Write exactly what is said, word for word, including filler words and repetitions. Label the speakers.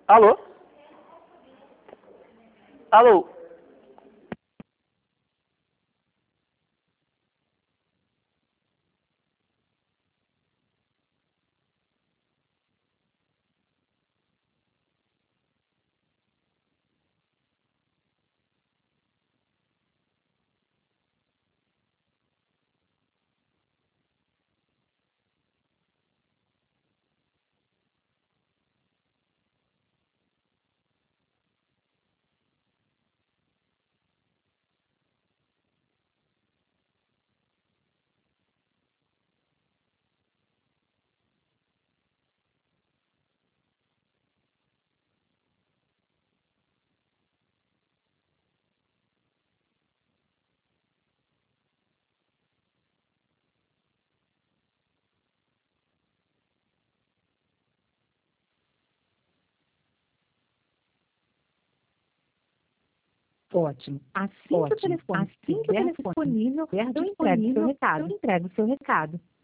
Speaker 1: Alô? Alô?
Speaker 2: Ótimo. Assim que o
Speaker 3: Ótimo.
Speaker 2: telefone
Speaker 3: Assim que o
Speaker 2: estiver
Speaker 3: telefone
Speaker 2: disponível,
Speaker 3: estiver
Speaker 2: eu entrego o seu
Speaker 3: disponível,
Speaker 2: recado.
Speaker 3: eu entrego o seu recado.